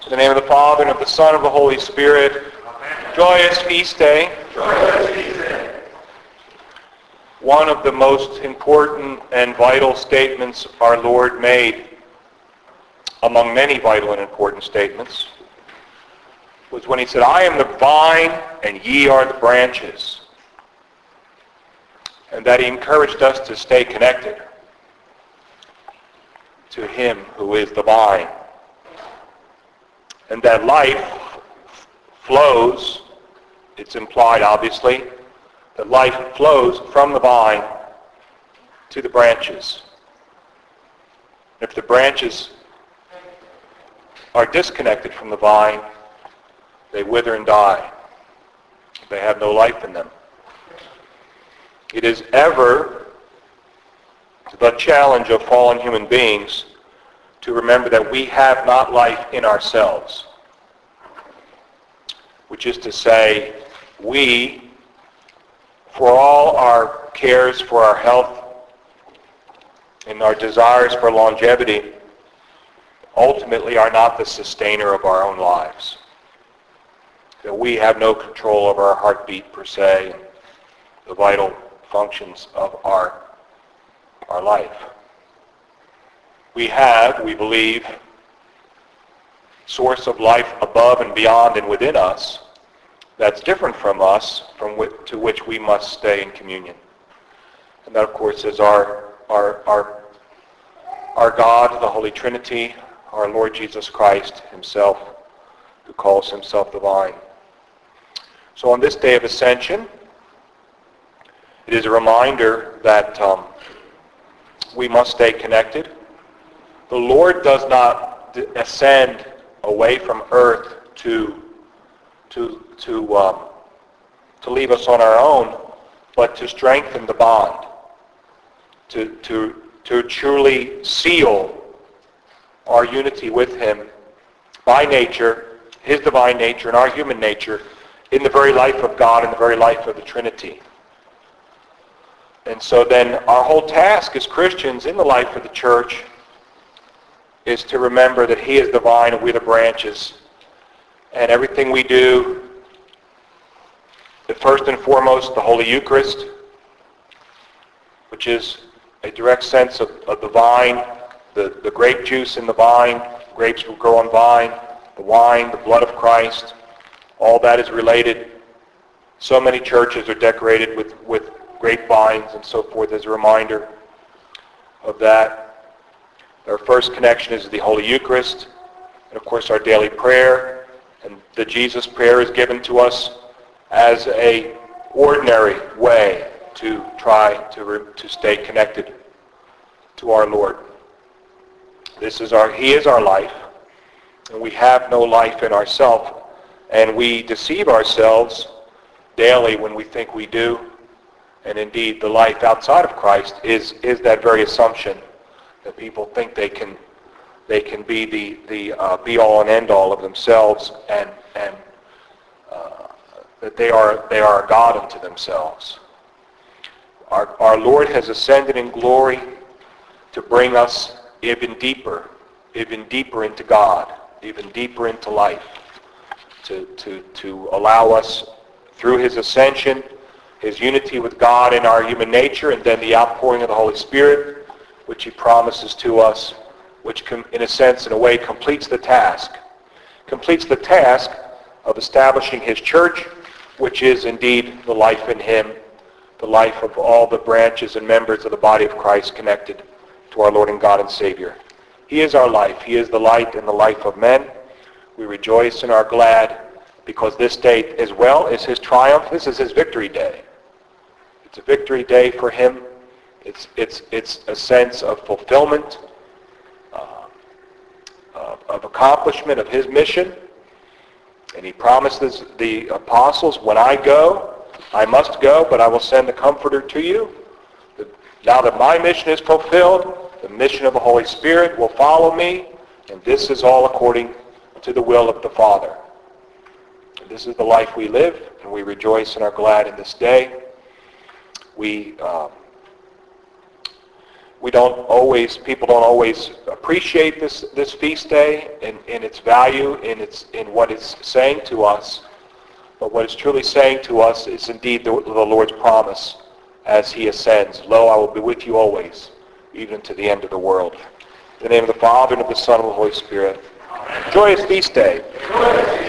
In the name of the Father, and of the Son, and of the Holy Spirit. Amen. Joyous feast day. Joyous feast day. One of the most important and vital statements our Lord made, among many vital and important statements, was when he said, I am the vine, and ye are the branches. And that he encouraged us to stay connected to him who is the vine. And that life flows, it's implied obviously, that life flows from the vine to the branches. If the branches are disconnected from the vine, they wither and die. They have no life in them. It is ever the challenge of fallen human beings to remember that we have not life in ourselves. Which is to say, we, for all our cares for our health and our desires for longevity, ultimately are not the sustainer of our own lives. That we have no control over our heartbeat per se, and the vital functions of our life. We have, we believe, source of life above and beyond and within us that's different from us, to which we must stay in communion. And that, of course, is our God, the Holy Trinity, our Lord Jesus Christ himself, who calls himself the vine. So on this day of Ascension, it is a reminder that we must stay connected. The Lord does not ascend away from earth to leave us on our own, but to strengthen the bond, to truly seal our unity with him by nature, his divine nature and our human nature, in the very life of God and the very life of the Trinity. And so then our whole task as Christians in the life of the church is to remember that he is the vine and we the branches. And everything we do, first and foremost, the Holy Eucharist, which is a direct sense of the vine, the grape juice in the vine, grapes will grow on vine, the wine, the blood of Christ, all that is related. So many churches are decorated with grapevines and so forth as a reminder of that. Our first connection is the Holy Eucharist, and of course our daily prayer, and the Jesus prayer is given to us as a ordinary way to try to stay connected to our Lord. He is our life, and we have no life in ourselves, and we deceive ourselves daily when we think we do. And indeed, the life outside of Christ is that very assumption that people think they can be the be all and end all of themselves, and that they are a God unto themselves. Our Lord has ascended in glory to bring us even deeper into God, even deeper into life, to allow us through his ascension, his unity with God in our human nature, and then the outpouring of the Holy Spirit, which he promises to us, which in a sense, in a way, completes the task of establishing his church, which is indeed the life in him, the life of all the branches and members of the body of Christ connected to our Lord and God and Savior. He is our life. He is the light and the life of men. We rejoice and are glad because this day as well is his triumph. This is his victory day. It's a victory day for him. It's a sense of fulfillment, of accomplishment of his mission. And he promises the apostles, when I go, I must go, but I will send the Comforter to you. Now that my mission is fulfilled, the mission of the Holy Spirit will follow me, and this is all according to the will of the Father. And this is the life we live, and we rejoice and are glad in this day. We people don't always appreciate this feast day in its value, in what it's saying to us. But what it's truly saying to us is indeed the Lord's promise as he ascends. Lo, I will be with you always, even to the end of the world. In the name of the Father, and of the Son, and of the Holy Spirit. Joyous feast day.